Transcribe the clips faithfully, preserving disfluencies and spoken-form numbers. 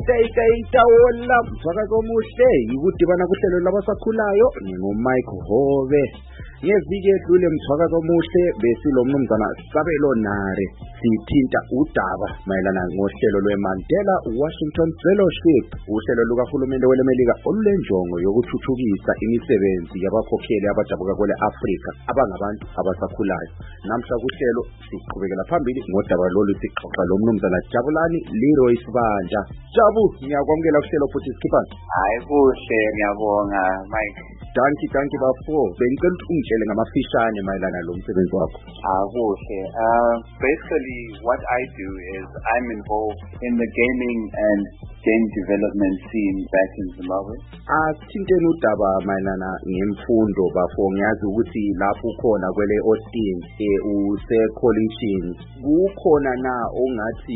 Itawola mthwakazi omuhle ikudibana kuhlelo labasakhulayo ningoMike Hove. Ngeviki edlule mthwakazi omuhle besilo mnumzana Sabelo Nare sithinta udaba mayelana ngohlelo lweMandela Washington Fellowship, uhlelo lukahulumende welemelika olulenjongo yokuthuthukisa imisebenzi yabakhokheli abadabuka kwele Afrika abangabantu abasakhulayo. Namhla kuhlelo siqhubekela phambili ngodaba lolu sixoxa lo mnumzana Jabulani Leroy Sibanda. Jabu, ngiyakwamukela kuhlelo futhi sikhipha. Hayi kuhle, ngiyabonga Mike. Danki danki bafo. Bengicela ungitshele ngamafishane mayelana lo msebenzi wakho. Ah kuhle. Uh basically what I do is I'm involved in the gaming and game development scene back in Zimbabwe. Asithinteni udaba mayelana ngemfundo bafo. Ngiyazi ukuthi lapho ukhona kwele Austin eh use collegein. Kukhona na ongathi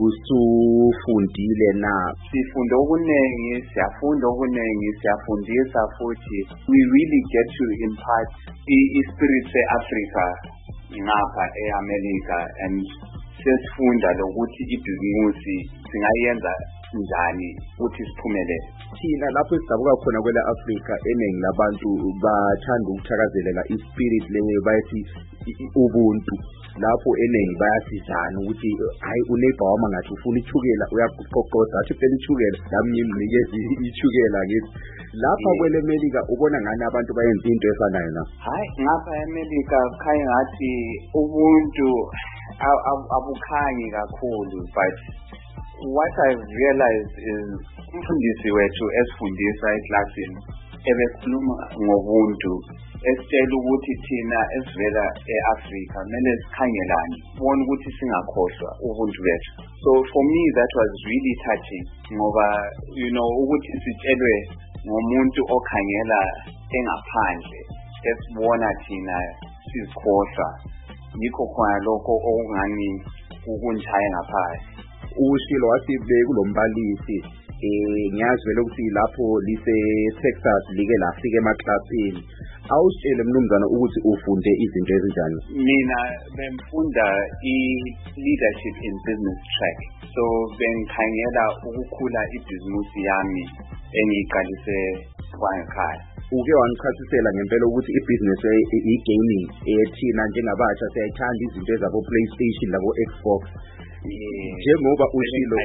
usufundile na? Sifunda okunengi, siyafunda okunengi, siyafundisa futhi. We really get to impart the spirit of Africa ngapha eAmerica, and sesifunda lokuthi ibhizimusi singayenza njani ukuthi siphumelele. Thina lapho sidabuka khona kwele Africa eningi labantu bathanda ukuthakazelela ispirit leyo bayithi ubuntu. Lapho eningi bayasizana ukuthi hayi uneighbor wami ngathi ufuna ichukela uyakuqoqoza athi phela ichukela nami ngimnikeze ichukela ngithi lapha kwele America ubona ngani abantu bayenza into efanayo na? Hayi ngapha eAmerica khaya ngathi ubuntu abukhanyi kakhulu, but what I've realized is umfundisi wethu esifundisa eclassini ebekhuluma ngobuntu, esitshela ukuthi thina esivela eAfrica kumele sikhangelane bona ukuthi singakhohlwa ubuntu bethu. So for me that was really touching ngoba you know ukuthi sitshelwe ngomuntu okhangela engaphandle esibona thina sizikhohlwa, yikho khona lokho okungani ukunjaya ngaphansi. Ushilo wathi bekulombalisi eh ngiyazwela ukuthi lapho lise Texas like lafika emaklasini. Awutshele mnumzana ukuthi ufunde izinto ezinjani? Mina bemfunda i-leadership in business track. So bengikhangela ukukhula ibhizimusi yami engiqalise kwangekhaya. Uke wangichasisela ngempela ukuthi ibusiness i-gaming ethina njengabasha siyayithanda izinto ezabo PlayStation labo Xbox. Njengoba ushilo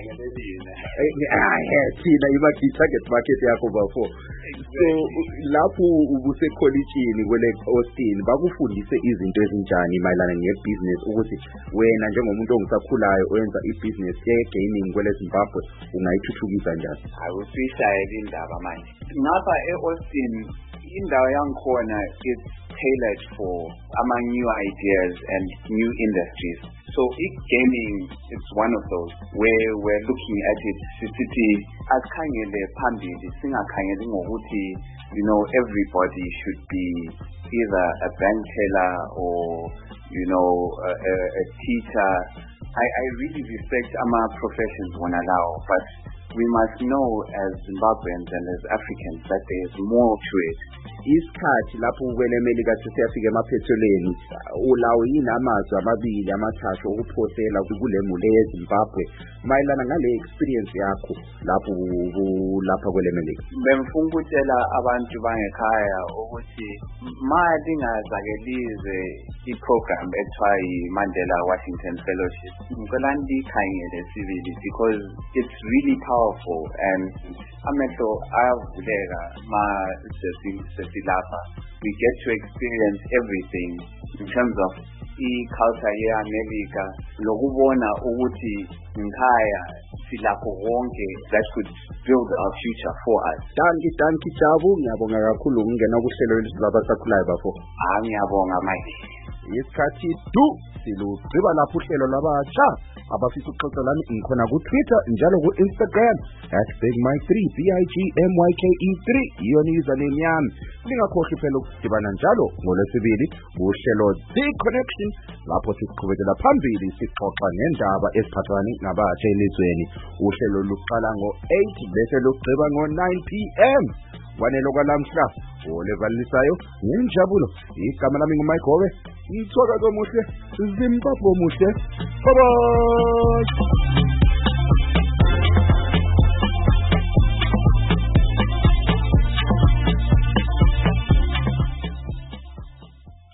eh thina imathi target market yakho bafo. So lapho ubuse collegeini kwele Austin bakufundise izinto ezinjani mayelana ngebusiness ukuthi wena njengomuntu ongisakhulayo oyenza ibusiness ye-gaming kwele Zimbabwe ungayithuthukisa njani? Awusishayela indaba manje. Ngapha eAustin indawo yangikhona it's tailored for among new ideas and new industries. So e-gaming is one of those where we're looking at it city as khangele phambili, singakhangeli ngokuthi you know everybody should be either a bank teller or you know a, a, a teacher. I, I really respect our professions when allowed, but we must know as Zimbabweans and as Africans that there is more to it. Isikhathi lapho kwele America sesiyafika emaphethelweni ulawo yinamazwi amabili amathathu ukuphosela kule mule eZimbabwe mayelana ngale experience yakho lapho lapha kwele America. Bemfungutela abantu bangekhaya ukuthi mali ngazakelize iprogram ethiwa iMandela Washington Fellowship. Ngicela ndikhangele sibili because it's really powerful and amehlo ayavuleka ma sesilapha. We get to experience everything in terms of i-culture ye-America, lokubona ukuthi ngikhaya silapho konke that could build our future for us. Danki danki Jabu, ngiyabonga kakhulu ukungena kuhlelo labasakhulayo bafo. Ah ngiyabonga Mike. Isikhathi du silugciba lapho uhlelo labatsha abafisa ukuxoxa lami ngikhona ku Twitter njalo ku Instagram at big mike three b i g m y k e three iyona username yami. Lingakhohlwa phela ukudibana njalo ngolwesibili uhlelo The Connection lapho siqhubekela phambili sixoxa ngendaba eziphathelene nabatsha elizweni. Uhlelo luqala ngo eight bese lugciba ngo nine p m wanelo kwalamhla olevalisayo ngenjabulo. Igama lami nguMike Hove. Ngithokoza omuhle Zimbabwe omuhle. Bye bye.